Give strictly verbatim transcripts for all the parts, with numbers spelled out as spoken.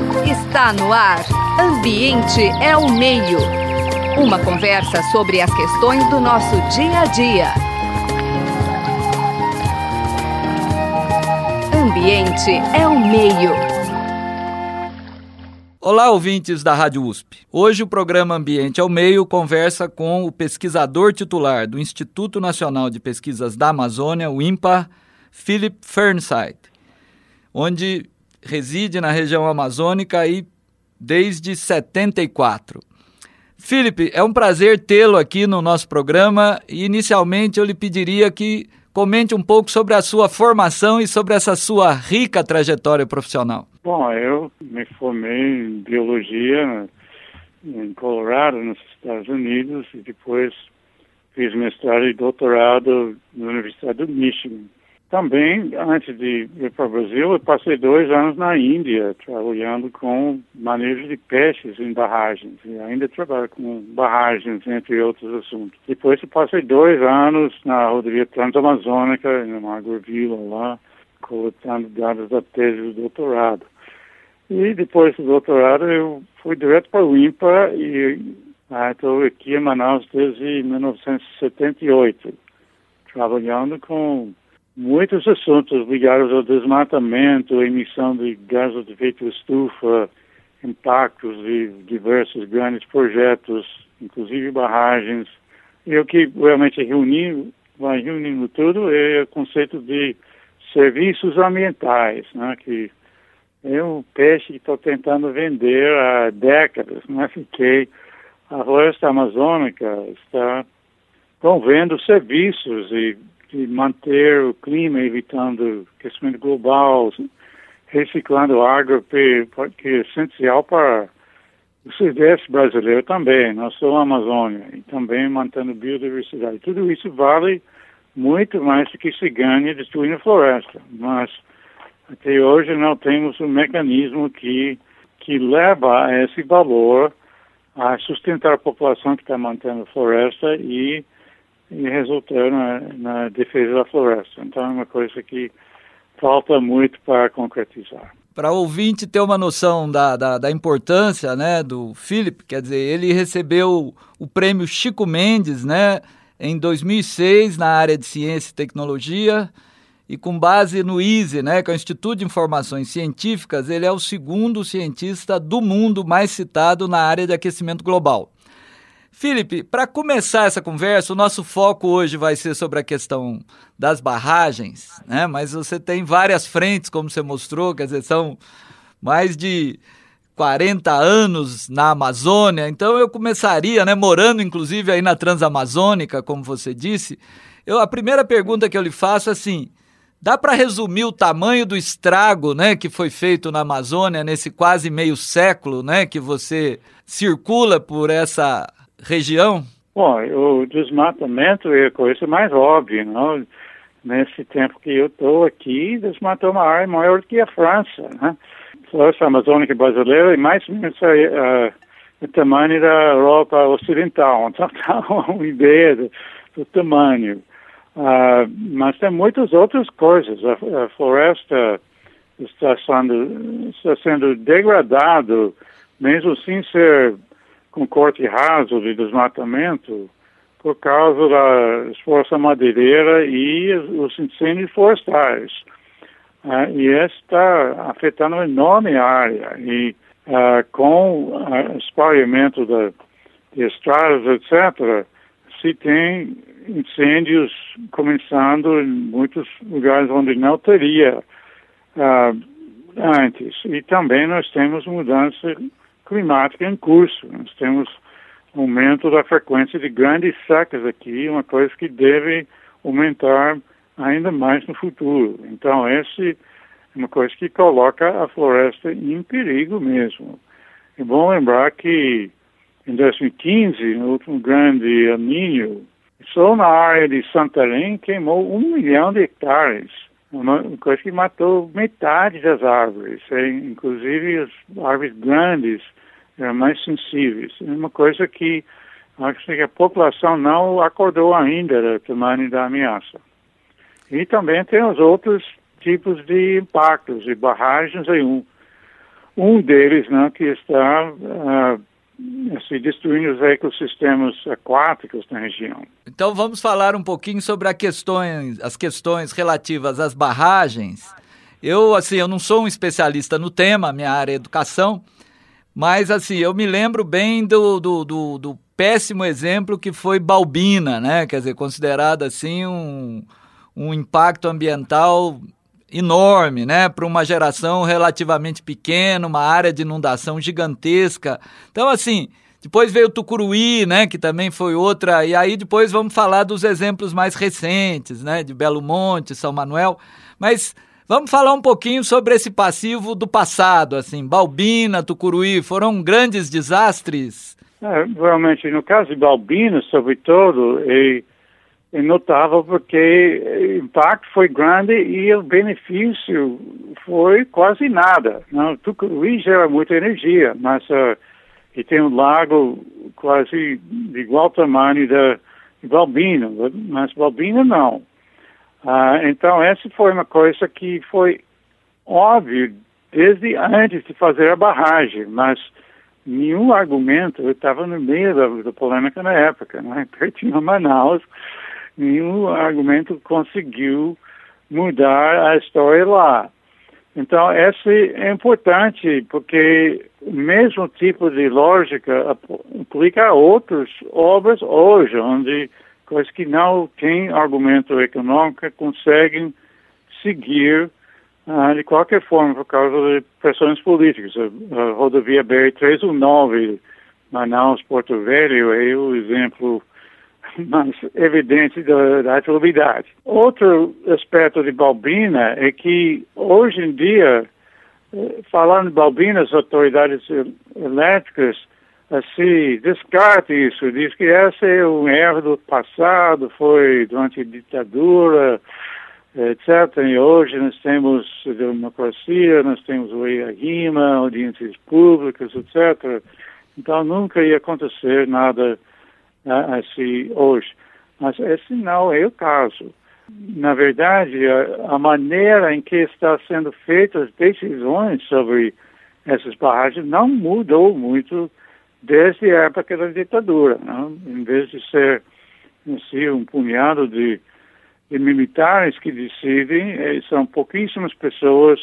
Está no ar. Ambiente é o meio. Uma conversa sobre as questões do nosso dia a dia. Ambiente é o meio. Olá, ouvintes da Rádio U S P. Hoje o programa Ambiente ao Meio conversa com o pesquisador titular do Instituto Nacional de Pesquisas da Amazônia, o INPA, Philip Fearnside, onde reside na região amazônica aí desde setenta e quatro. Philip, é um prazer tê-lo aqui no nosso programa e inicialmente eu lhe pediria que comente um pouco sobre a sua formação e sobre essa sua rica trajetória profissional. Bom, eu me formei em biologia em Colorado, nos Estados Unidos, e depois fiz mestrado e doutorado na Universidade do Michigan. Também, antes de ir para o Brasil, eu passei dois anos na Índia, trabalhando com manejo de peixes em barragens. E ainda trabalho com barragens, entre outros assuntos. Depois eu passei dois anos na rodovia Transamazônica, numa agrovila lá, coletando dados da tese do doutorado. E depois do doutorado eu fui direto para o INPA e estou ah, aqui em Manaus desde mil novecentos e setenta e oito, trabalhando com muitos assuntos ligados ao desmatamento, emissão de gases de efeito estufa, impactos de diversos grandes projetos, inclusive barragens. E o que realmente reuni, vai reunindo tudo é o conceito de serviços ambientais, né, que é um peixe que estou tentando vender há décadas, né, que a floresta amazônica está promovendo serviços e de manter o clima, evitando aquecimento global, reciclando água, que é essencial para o Sudeste brasileiro também, não só a Amazônia, e também mantendo biodiversidade. Tudo isso vale muito mais do que se ganha destruindo a floresta, mas até hoje não temos um mecanismo que, que leva a esse valor a sustentar a população que está mantendo a floresta e e resultar na, na defesa da floresta. Então é uma coisa que falta muito para concretizar. Para o ouvinte ter uma noção da, da, da importância, né, do Philip, quer dizer, ele recebeu o prêmio Chico Mendes, né, em dois mil e seis na área de Ciência e Tecnologia, e com base no I S E, né, que é o Instituto de Informações Científicas, ele é o segundo cientista do mundo mais citado na área de aquecimento global. Philip, para começar essa conversa, o nosso foco hoje vai ser sobre a questão das barragens, né? Mas você tem várias frentes, como você mostrou, quer dizer, são mais de quarenta anos na Amazônia, então eu começaria, né, morando inclusive aí na Transamazônica, como você disse, eu, a primeira pergunta que eu lhe faço é assim, dá para resumir o tamanho do estrago, né, que foi feito na Amazônia nesse quase meio século, né, que você circula por essa região? Bom, o desmatamento é a coisa mais óbvia, não? Nesse tempo que eu estou aqui, desmatou uma área maior do que a França, né? A floresta amazônica brasileira é mais ou menos uh, o tamanho da Europa Ocidental, então dá uma ideia do, do tamanho. Uh, mas tem muitas outras coisas. A, a floresta está sendo, está sendo degradada, mesmo sem ser com corte raso de desmatamento, por causa da exploração madeireira e os incêndios florestais. Uh, e isso está afetando uma enorme área. E uh, com o espalhamento da, de estradas, etcétera, se tem incêndios começando em muitos lugares onde não teria uh, antes. E também nós temos mudança climática em curso. Nós temos aumento da frequência de grandes secas aqui, uma coisa que deve aumentar ainda mais no futuro. Então, essa é uma coisa que coloca a floresta em perigo mesmo. É bom lembrar que em dois mil e quinze, no último grande El Niño, só na área de Santarém queimou um milhão de hectares. Uma coisa que matou metade das árvores, inclusive as árvores grandes eram mais sensíveis. É uma coisa que acho que a população não acordou ainda do tamanho da ameaça. E também tem os outros tipos de impactos, e barragens é um. O um deles, né, que está uh, assim, destruindo os ecossistemas aquáticos na região. Então vamos falar um pouquinho sobre a questões, as questões relativas às barragens. Eu, assim, eu não sou um especialista no tema, minha área é educação, mas, assim, eu me lembro bem do, do, do, do péssimo exemplo que foi Balbina, né? Quer dizer, considerado, assim, um, um impacto ambiental enorme, né? Para uma geração relativamente pequena, uma área de inundação gigantesca. Então, assim, depois veio o Tucuruí, né? Que também foi outra, e aí depois vamos falar dos exemplos mais recentes, né? De Belo Monte, São Manuel, mas... Vamos falar um pouquinho sobre esse passivo do passado, assim, Balbina, Tucuruí, foram grandes desastres? É, realmente, no caso de Balbina, sobretudo, é, é notável porque o impacto foi grande e o benefício foi quase nada. Não? Tucuruí gera muita energia, mas uh, e tem um lago quase de igual tamanho da de Balbina, mas Balbina não. Ah, então, essa foi uma coisa que foi óbvio desde antes de fazer a barragem, mas nenhum argumento, eu estava no meio da, da polêmica na época, né? Pertinho a Manaus, nenhum argumento conseguiu mudar a história lá. Então, esse é importante, porque o mesmo tipo de lógica aplica a outras obras hoje, onde coisas que não têm argumento econômico conseguem seguir uh, de qualquer forma por causa de pressões políticas. A, a rodovia B R trezentos e nove, Manaus-Porto Velho, é o exemplo mais evidente da, da atividade. Outro aspecto de Balbina é que hoje em dia, falando de Balbina, as autoridades elétricas assim, descarte isso, diz que esse é um erro do passado, foi durante a ditadura, etcétera. E hoje nós temos democracia, nós temos o EIA-RIMA, audiências públicas, etcétera. Então nunca ia acontecer nada assim hoje. Mas esse não é o caso. Na verdade, a, a maneira em que está sendo feitas as decisões sobre essas barragens não mudou muito desde a época da ditadura. Não? Em vez de ser assim, um punhado de, de militares que decidem, são pouquíssimas pessoas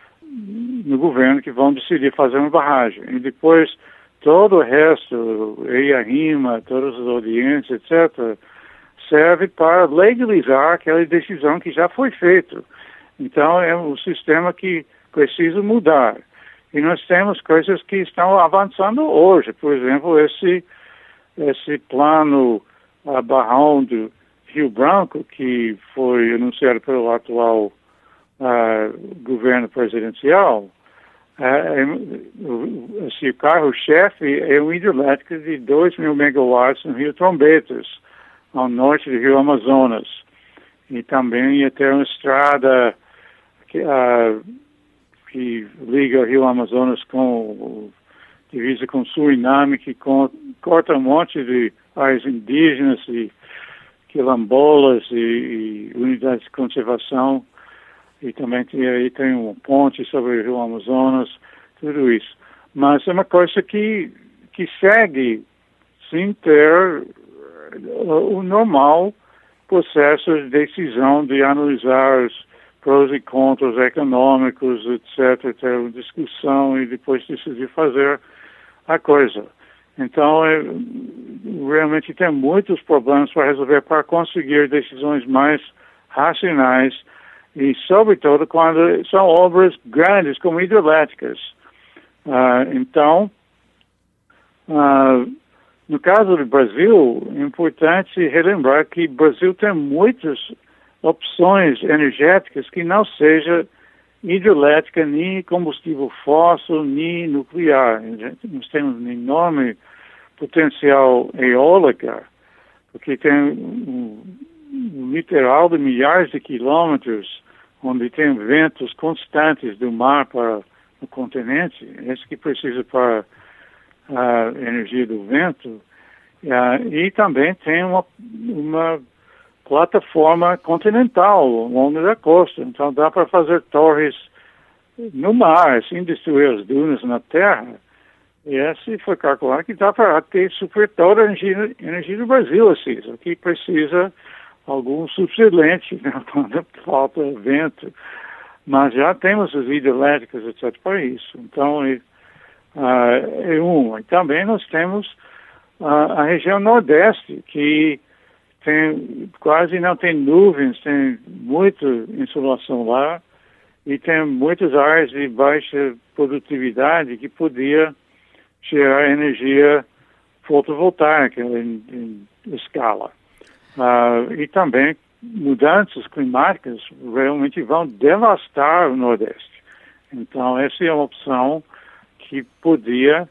no governo que vão decidir fazer uma barragem. E depois todo o resto, EIA-RIMA, todas as audiências, etcétera, serve para legalizar aquela decisão que já foi feita. Então é um sistema que precisa mudar. E nós temos coisas que estão avançando hoje. Por exemplo, esse, esse plano uh, barrão do Rio Branco, que foi anunciado pelo atual uh, governo presidencial, uh, é, esse carro-chefe é uma hidrelétrica de dois mil megawatts no Rio Trombetas, ao norte do Rio Amazonas. E também ia ter uma estrada que... Uh, que liga o Rio Amazonas com divisa com Suriname, que com, corta um monte de áreas indígenas e quilombolas e, e unidades de conservação, e também tem, aí tem uma ponte sobre o Rio Amazonas, tudo isso. Mas é uma coisa que, que segue sem ter o normal processo de decisão de analisar os prós e contras econômicos, etcétera, ter uma discussão e depois decidir fazer a coisa. Então, é, realmente tem muitos problemas para resolver para conseguir decisões mais racionais e, sobretudo, quando são obras grandes como hidrelétricas. Uh, então, uh, no caso do Brasil, é importante relembrar que o Brasil tem muitas opções energéticas que não seja hidrelétrica, nem combustível fóssil, nem nuclear. Nós temos um enorme potencial eólica, porque tem um, um litoral de milhares de quilômetros, onde tem ventos constantes do mar para o continente, esse que precisa para a energia do vento, uh, e também tem uma, uma plataforma continental ao longo da costa. Então dá para fazer torres no mar, sem destruir as dunas na terra. E esse foi calculado que dá para ter suprir toda a energia, energia do Brasil, assim, só que precisa algum subsidente, né, quando falta vento. Mas já temos as hidrelétricas, etcétera, para isso. Então, é, uh, é um. E também nós temos uh, a região Nordeste, que tem, quase não tem nuvens, tem muita insolação lá, e tem muitas áreas de baixa produtividade que podia gerar energia fotovoltaica em, em escala. Uh, e também mudanças climáticas realmente vão devastar o Nordeste. Então, essa é uma opção que podia,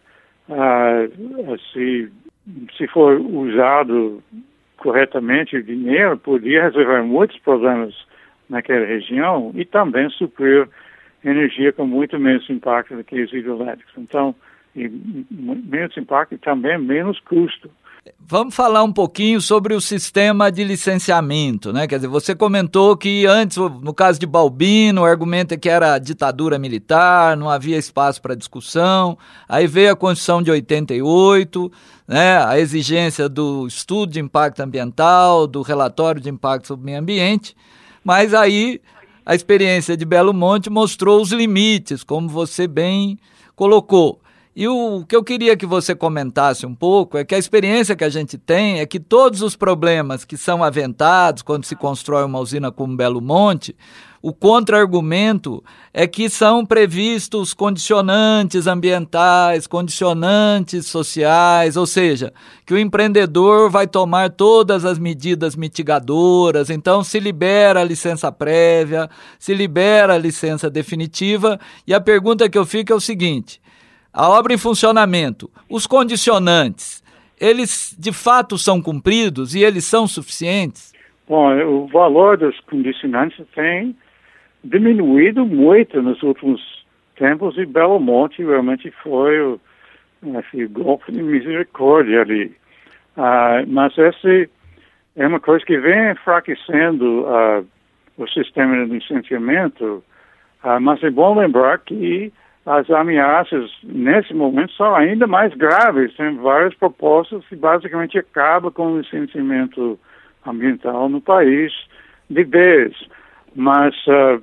uh, se, se for usado corretamente o dinheiro, podia resolver muitos problemas naquela região e também suprir energia com muito menos impacto do que os hidrelétricos. Então, e menos impacto e também menos custo. Vamos falar um pouquinho sobre o sistema de licenciamento, né? Quer dizer, você comentou que antes, no caso de Balbino, o argumento é que era ditadura militar, não havia espaço para discussão. Aí veio a Constituição de oitenta e oito, né? A exigência do estudo de impacto ambiental, do relatório de impacto sobre o meio ambiente, mas aí a experiência de Belo Monte mostrou os limites, como você bem colocou. E o que eu queria que você comentasse um pouco é que a experiência que a gente tem é que todos os problemas que são aventados quando se constrói uma usina como Belo Monte, o contra-argumento é que são previstos condicionantes ambientais, condicionantes sociais, ou seja, que o empreendedor vai tomar todas as medidas mitigadoras, então se libera a licença prévia, se libera a licença definitiva, e a pergunta que eu fico é o seguinte: a obra em funcionamento, os condicionantes, eles de fato são cumpridos e eles são suficientes? Bom, o valor dos condicionantes tem diminuído muito nos últimos tempos e Belo Monte realmente foi o, assim, o golpe de misericórdia ali. Uh, mas esse é uma coisa que vem enfraquecendo uh, o sistema de licenciamento, uh, mas é bom lembrar que as ameaças, nesse momento, são ainda mais graves. Tem várias propostas que basicamente acabam com o licenciamento ambiental no país de vez. Mas uh,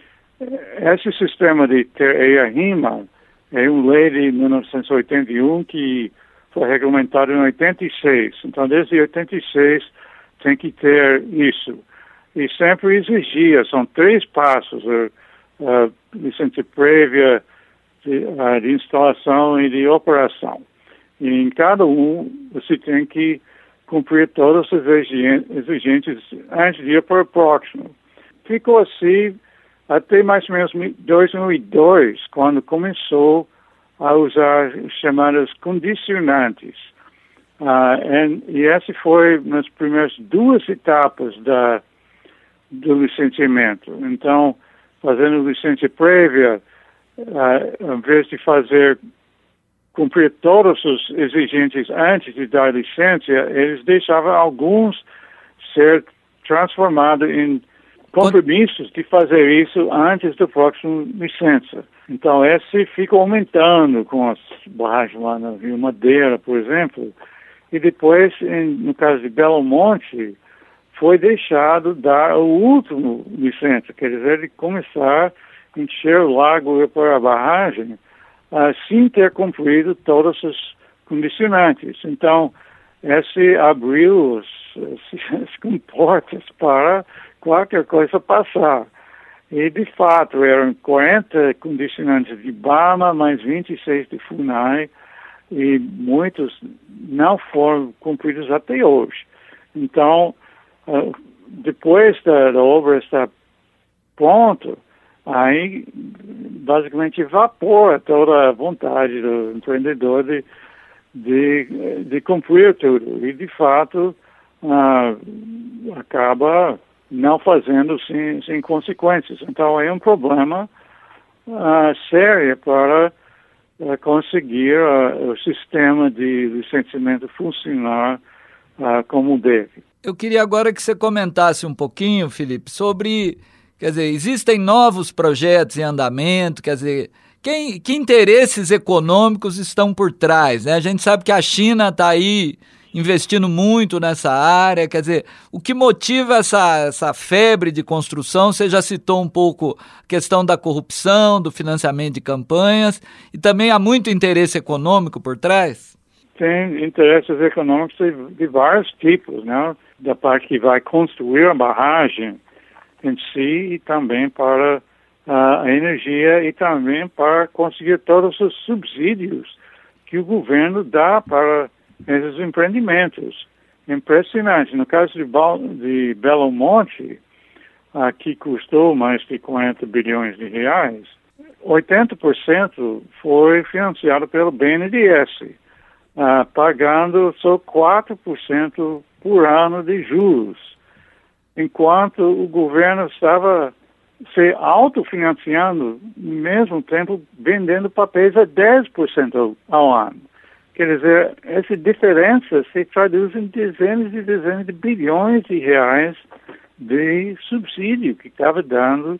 esse sistema de ter E I A RIMA é uma lei de mil novecentos e oitenta e um que foi regulamentado em oitenta e seis. Então, desde oitenta e seis tem que ter isso. E sempre exigia, são três passos, uh, uh, licença prévia, De, uh, de instalação e de operação. E em cada um, você tem que cumprir todas as exigências antes de ir para o próximo. Ficou assim até mais ou menos dois mil e dois, quando começou a usar os chamados condicionantes. Uh, and, e essa foi nas primeiras duas etapas da, do licenciamento. Então, fazendo licença prévia, Uh, em vez de fazer cumprir todas as exigências antes de dar licença, eles deixavam alguns ser transformados em compromissos de fazer isso antes da próxima licença. Então, esse fica aumentando com as barragens lá no Rio Madeira, por exemplo, e depois, em, no caso de Belo Monte, foi deixado dar a última licença, quer dizer, de começar encher o lago e pôr a barragem, uh, sem ter cumprido todas as condicionantes. Então, esse abriu as, as, as comportas para qualquer coisa passar. E, de fato, eram quarenta condicionantes de Bama, mais vinte e seis de FUNAI, e muitos não foram cumpridos até hoje. Então, uh, depois da, da obra estar pronta, aí basicamente evapora toda a vontade do empreendedor de, de, de cumprir tudo. E, de fato, uh, acaba não fazendo sem, sem consequências. Então, é um problema uh, sério para uh, conseguir uh, o sistema de licenciamento funcionar uh, como deve. Eu queria agora que você comentasse um pouquinho, Felipe, sobre... Quer dizer, existem novos projetos em andamento, quer dizer, quem, que interesses econômicos estão por trás, né? A gente sabe que a China está aí investindo muito nessa área, quer dizer, o que motiva essa, essa febre de construção? Você já citou um pouco a questão da corrupção, do financiamento de campanhas, e também há muito interesse econômico por trás? Tem interesses econômicos de, de vários tipos, né? Da parte que vai construir a barragem em si e também para uh, a energia e também para conseguir todos os subsídios que o governo dá para esses empreendimentos. Impressionante. No caso de, de Belo Monte, uh, que custou mais de quarenta bilhões de reais, oitenta por cento foi financiado pelo B N D E S, uh, pagando só quatro por cento por ano de juros, enquanto o governo estava se autofinanciando, ao mesmo tempo vendendo papéis a dez por cento ao ano. Quer dizer, essa diferença se traduz em dezenas e dezenas de bilhões de reais de subsídio que estava dando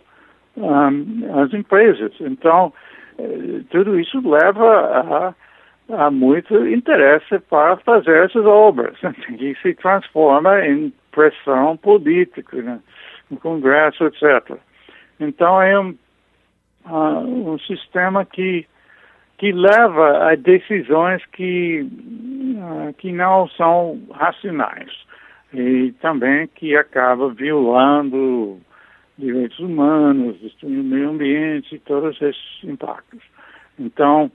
um, às empresas. Então, eh, tudo isso leva a há muito interesse para fazer essas obras, que se transforma em pressão política, né, no Congresso, etcétera. Então, é um, uh, um sistema que, que leva a decisões que, uh, que não são racionais e também que acaba violando direitos humanos, destruindo o meio ambiente e todos esses impactos. Então,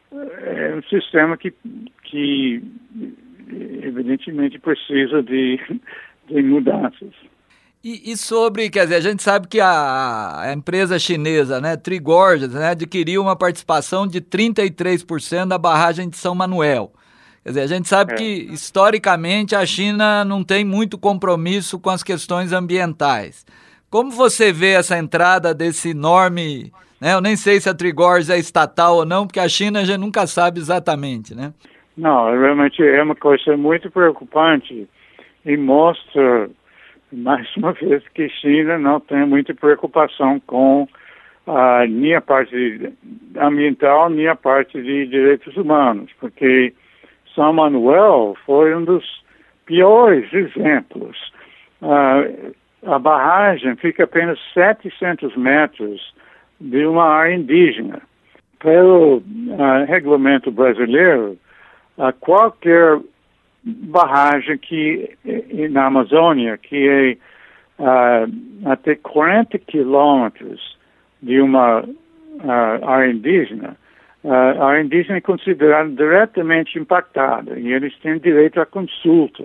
é um sistema que, que evidentemente precisa de, de mudanças. E, e sobre, quer dizer, a gente sabe que a, a empresa chinesa, né, Three Gorges, né, adquiriu uma participação de trinta e três por cento da barragem de São Manuel. Quer dizer, a gente sabe é. que, historicamente, a China não tem muito compromisso com as questões ambientais. Como você vê essa entrada desse enorme... Né? Eu nem sei se a Three Gorges é estatal ou não, porque a China já nunca sabe exatamente, né? Não, realmente é uma coisa muito preocupante e mostra, mais uma vez, que a China não tem muita preocupação com uh, nem a parte ambiental, nem a parte de direitos humanos, porque São Manuel foi um dos piores exemplos. Uh, a barragem fica apenas setecentos metros de uma área indígena. Pelo uh, regulamento brasileiro, uh, qualquer barragem que na Amazônia, que é uh, até quarenta quilômetros de uma uh, área indígena, uh, a área indígena é considerada diretamente impactada e eles têm direito à consulta.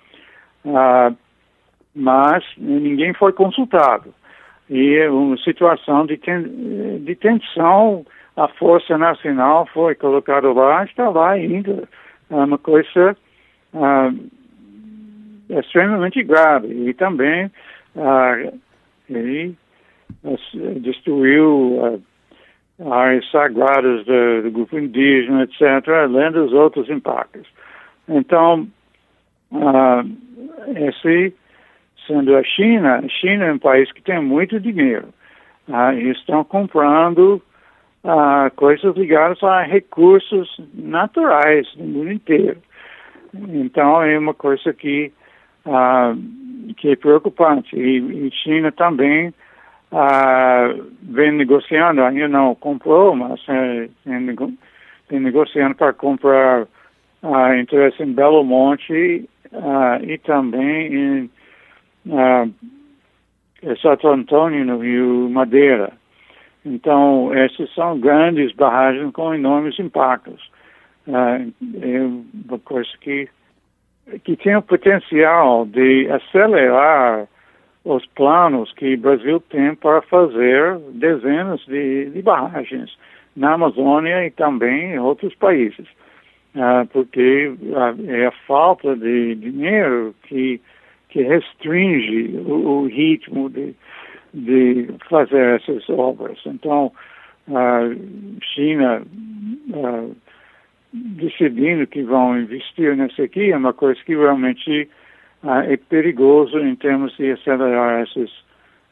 Uh, mas ninguém foi consultado. E é uma situação de, ten, de tensão, a Força Nacional foi colocada lá, está lá ainda. É uma coisa uh, extremamente grave. E também uh, ele uh, destruiu uh, áreas sagradas do, do grupo indígena, etcétera, além dos outros impactos. Então, uh, esse... Sendo a China, a China é um país que tem muito dinheiro. Ah, e estão comprando ah, coisas ligadas a recursos naturais do mundo inteiro. Então, é uma coisa que, ah, que é preocupante. E, e China também ah, vem negociando, ainda não comprou, mas é, vem, nego, vem negociando para comprar ah, interesse em Belo Monte ah, e também em Uh, Santo Antônio, no Rio Madeira. Então, essas são grandes barragens com enormes impactos. Uh, é uma coisa que, que tem o potencial de acelerar os planos que o Brasil tem para fazer dezenas de, de barragens na Amazônia e também em outros países. Uh, porque uh, é a falta de dinheiro que que restringe o, o ritmo de, de fazer essas obras. Então, a China uh, decidindo que vão investir nisso aqui é uma coisa que realmente uh, é perigoso em termos de acelerar esses,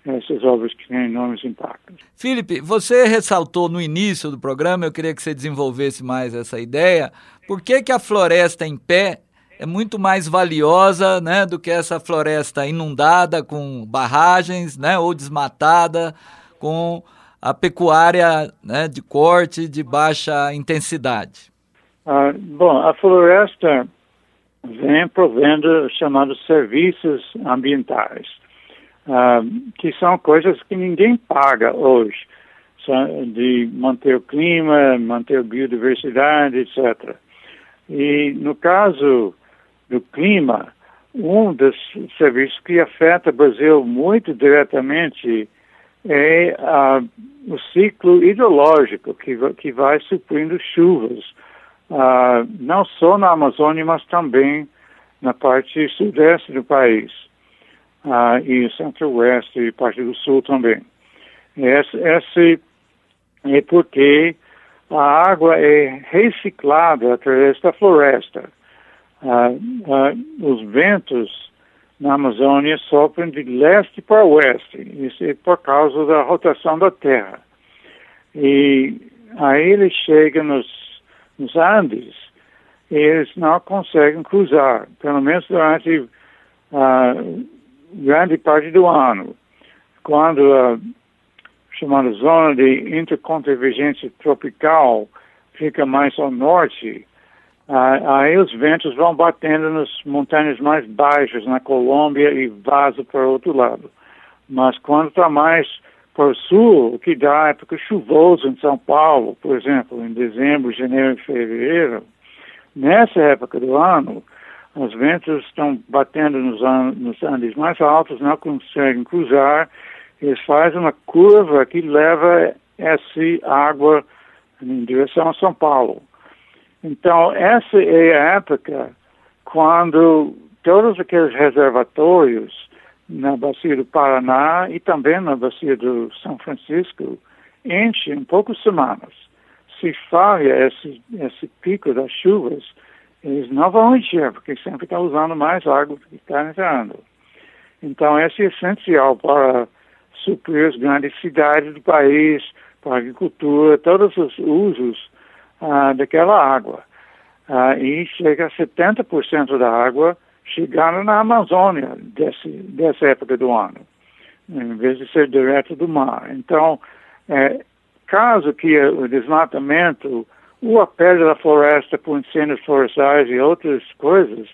essas obras que têm enormes impactos. Felipe, você ressaltou no início do programa, eu queria que você desenvolvesse mais essa ideia, por que que a floresta em pé é muito mais valiosa, né, do que essa floresta inundada com barragens, né, ou desmatada com a pecuária, né, de corte de baixa intensidade? Ah, bom, a floresta vem provendo chamados serviços ambientais, ah, que são coisas que ninguém paga hoje, de manter o clima, manter a biodiversidade, etcétera. E no caso do clima, um dos serviços que afeta o Brasil muito diretamente é ah, o ciclo hidrológico, que, que vai suprindo chuvas, ah, não só na Amazônia, mas também na parte sudeste do país, ah, e centro-oeste e parte do sul também. Esse, esse é porque a água é reciclada através da floresta. Ah, ah, os ventos na Amazônia sopram de leste para oeste, isso é por causa da rotação da Terra. E aí eles chegam nos, nos Andes e eles não conseguem cruzar, pelo menos durante a grande parte do ano. Quando a chamada zona de interconvergência tropical fica mais ao norte, Ah, aí os ventos vão batendo nas montanhas mais baixas, na Colômbia, e vazam para o outro lado. Mas quando está mais para o sul, o que dá época chuvosa em São Paulo, por exemplo, em dezembro, janeiro e fevereiro, nessa época do ano, os ventos estão batendo nos, nos Andes mais altos, não conseguem cruzar, eles fazem uma curva que leva essa água em direção a São Paulo. Então, essa é a época quando todos aqueles reservatórios na bacia do Paraná e também na bacia do São Francisco enchem em poucas semanas. Se falha esse, esse pico das chuvas, eles não vão encher, porque sempre estão usando mais água do que está entrando. Então, isso é essencial para suprir as grandes cidades do país, para a agricultura, todos os usos Ah, daquela água. Ah, e chega a setenta por cento da água chegando na Amazônia desse, dessa época do ano, em vez de ser direto do mar. Então, é, caso que o desmatamento ou a perda da floresta por incêndios florestais e outras coisas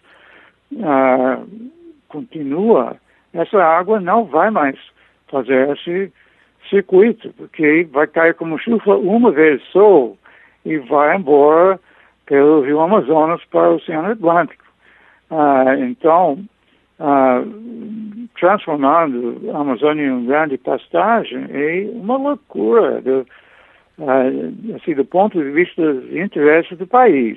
ah, continua, essa água não vai mais fazer esse circuito, porque vai cair como chuva uma vez só e vai embora pelo Rio Amazonas para o Oceano Atlântico. Ah, então, ah, transformando a Amazônia em uma grande pastagem é uma loucura do, ah, assim, do ponto de vista dos interesses do país.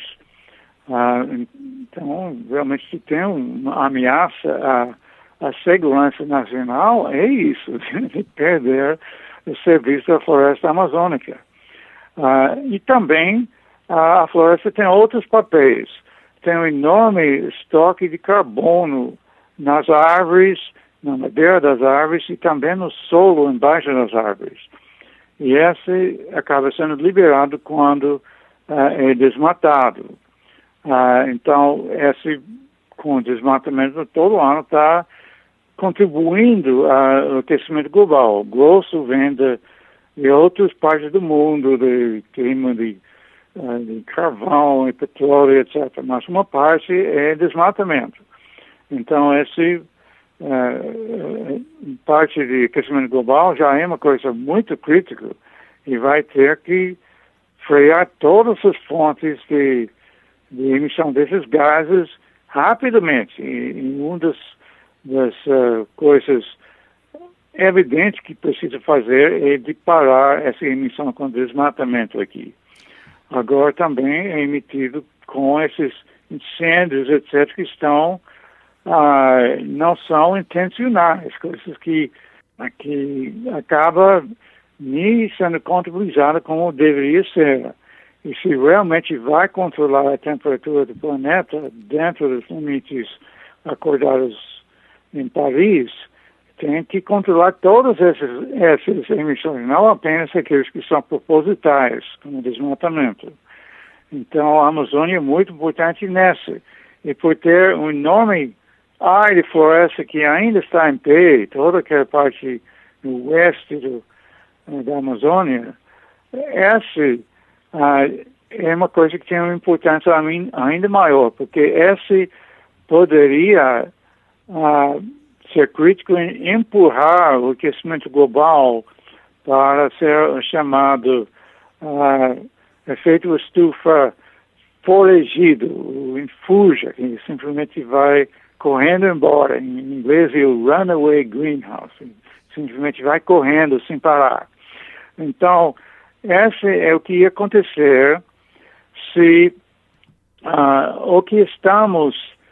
Ah, então, realmente, se tem uma ameaça à, à segurança nacional, é isso, de perder o serviço da floresta amazônica. Uh, e também uh, a floresta tem outros papéis. Tem um enorme estoque de carbono nas árvores, na madeira das árvores e também no solo embaixo das árvores. E esse acaba sendo liberado quando uh, é desmatado. Uh, então, esse, com o desmatamento todo ano, está contribuindo ao aquecimento global. O grosso vem de de outras partes do mundo, de clima de, uh, de carvão e petróleo, etcétera. Mas uma parte é desmatamento. Então, esse uh, parte de aquecimento global já é uma coisa muito crítica e vai ter que frear todas as fontes de, de emissão desses gases rapidamente. E, e uma das, das uh, coisas é evidente que precisa fazer é de parar essa emissão com desmatamento aqui. Agora também é emitido com esses incêndios, etcétera, que estão, ah, não são intencionais, coisas que, que acaba nem sendo contabilizada como deveria ser. E se realmente vai controlar a temperatura do planeta dentro dos limites acordados em Paris, tem que controlar todas essas, essas emissões, não apenas aqueles que são propositais, como o desmatamento. Então, a Amazônia é muito importante nessa. E por ter um enorme área de floresta que ainda está em pé, toda aquela parte do oeste do, da Amazônia, essa uh, é uma coisa que tem uma importância ainda maior, porque essa poderia uh, ser crítico em empurrar o aquecimento global para ser chamado uh, efeito estufa foragido, o infuja, que simplesmente vai correndo embora. Em inglês é o runaway greenhouse, simplesmente vai correndo sem parar. Então, esse é o que ia acontecer se uh, o que estamos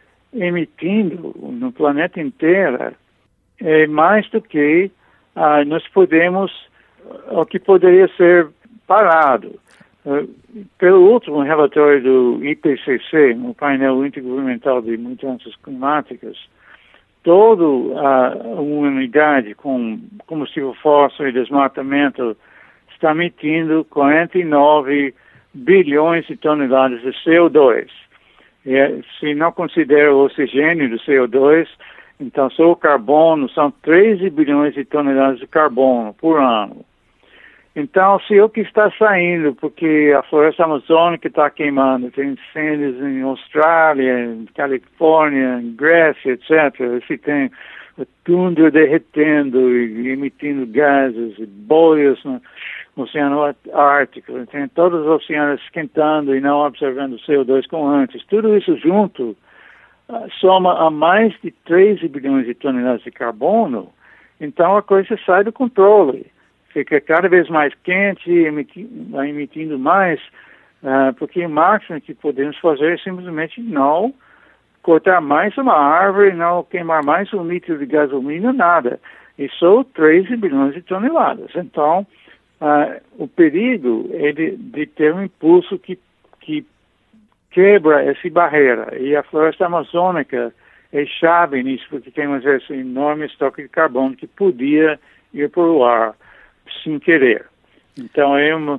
emitindo no planeta inteiro é mais do que uh, nós podemos, o que poderia ser parado. Uh, pelo último relatório do I P C C, no painel intergovernamental de mudanças climáticas, toda a humanidade com combustível fóssil e desmatamento está emitindo quarenta e nove bilhões de toneladas de C O dois. E, se não considera o oxigênio do C O dois, então só o carbono são treze bilhões de toneladas de carbono por ano. Então, se o que está saindo, porque a floresta amazônica está queimando, tem incêndios em Austrália, em Califórnia, em Grécia, etcétera, se tem a tundra derretendo e emitindo gases e bolhas no Oceano Ártico, tem todos os oceanos esquentando e não absorvendo C O dois como antes. Tudo isso junto uh, soma a mais de treze bilhões de toneladas de carbono, então a coisa sai do controle. Fica cada vez mais quente, emiti, vai emitindo mais, uh, porque o máximo que podemos fazer é simplesmente não cortar mais uma árvore, não queimar mais um litro de gasolina, nada. E só treze bilhões de toneladas. Então, uh, o perigo é de, de ter um impulso que, que quebra essa barreira. E a floresta amazônica é chave nisso, porque temos esse enorme estoque de carbono que podia ir para o ar sem querer. Então é um,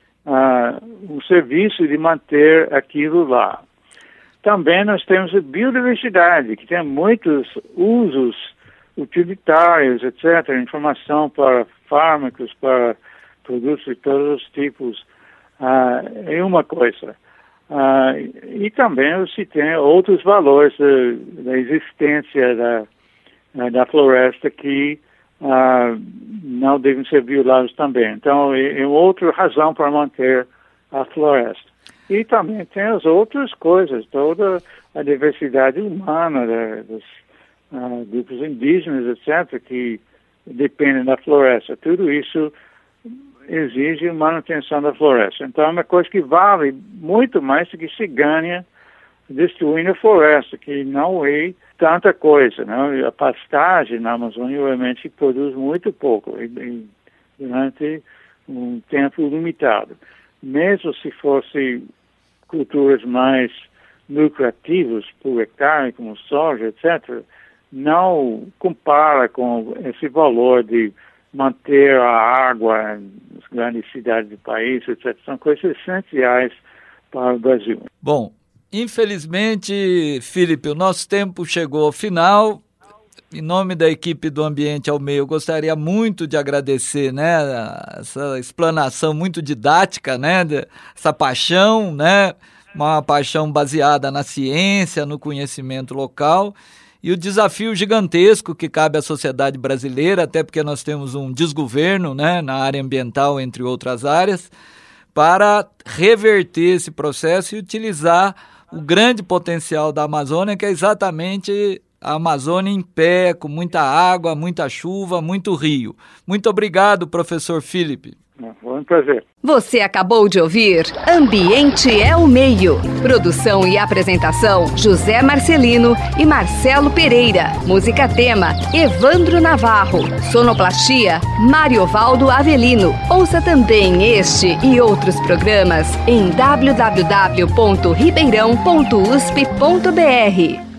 uh, um serviço de manter aquilo lá. Também nós temos a biodiversidade, que tem muitos usos utilitários, etcétera, informação para fármacos, para produtos de todos os tipos, uh, é uma coisa. Uh, e também se tem outros valores da, da existência da, da floresta que Uh, não devem ser violados também. Então, é, é outra razão para manter a floresta. E também tem as outras coisas, toda a diversidade humana da, dos uh, grupos indígenas, etcétera, que dependem da floresta. Tudo isso exige manutenção da floresta. Então, é uma coisa que vale muito mais do que se ganha destruindo a floresta, que não é tanta coisa, né? A pastagem na Amazônia realmente produz muito pouco e, e, durante um tempo limitado. Mesmo se fosse culturas mais lucrativas por hectare, como soja, etcétera, não compara com esse valor de manter a água nas grandes cidades do país, etcétera. São coisas essenciais para o Brasil. Bom, infelizmente, Filipe, o nosso tempo chegou ao final. Em nome da equipe do Ambiente ao Meio, eu gostaria muito de agradecer, né, essa explanação muito didática, né, essa paixão, né, uma paixão baseada na ciência, no conhecimento local e o desafio gigantesco que cabe à sociedade brasileira, até porque nós temos um desgoverno, né, na área ambiental, entre outras áreas, para reverter esse processo e utilizar o grande potencial da Amazônia, que é exatamente a Amazônia em pé, com muita água, muita chuva, muito rio. Muito obrigado, professor Filipe. Foi um prazer. Você acabou de ouvir Ambiente é o Meio. Produção e apresentação, José Marcelino e Marcelo Pereira. Música tema, Evandro Navarro. Sonoplastia, Mariovaldo Avelino. Ouça também este e outros programas em w w w ponto ribeirão ponto u s p ponto b r.